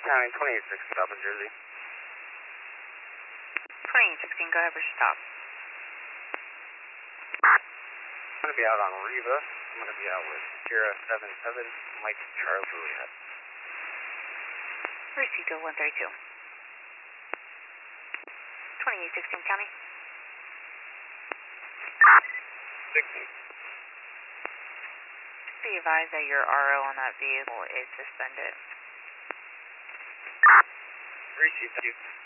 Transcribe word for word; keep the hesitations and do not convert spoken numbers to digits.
County, twenty-eight sixteen, stop in Jersey. twenty-eight sixteen, go ahead for stop. I'm going to be out on Riva. I'm going to be out with Sierra seven seven, Mike Charlie Juliet. Received one thirty-two. twenty-eight sixteen, County. sixteen. Be advised that your R O on that vehicle is suspended. Received, thank you.